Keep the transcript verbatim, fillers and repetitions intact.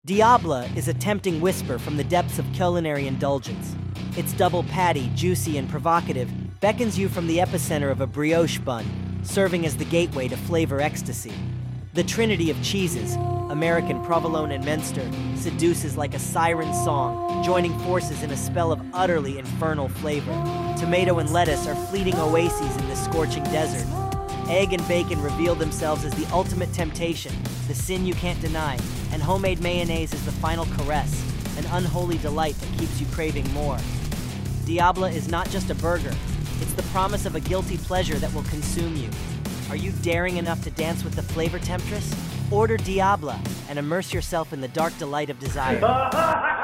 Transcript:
Diable is a tempting whisper from the depths of culinary indulgence. Its double patty, juicy and provocative, beckons you from the epicenter of a brioche bun, serving as the gateway to flavor ecstasy. The trinity of cheeses, American, provolone, and Munster, seduces like a siren song, joining forces in a spell of utterly infernal flavor. Tomato and lettuce are fleeting oases in this scorching desert. Egg and bacon reveal themselves as the ultimate temptation, the sin you can't deny, and homemade mayonnaise is the final caress, an unholy delight that keeps you craving more. Diable is not just a burger, it's the promise of a guilty pleasure that will consume you. Are you daring enough to dance with the flavor temptress? Order Diable and immerse yourself in the dark delight of desire.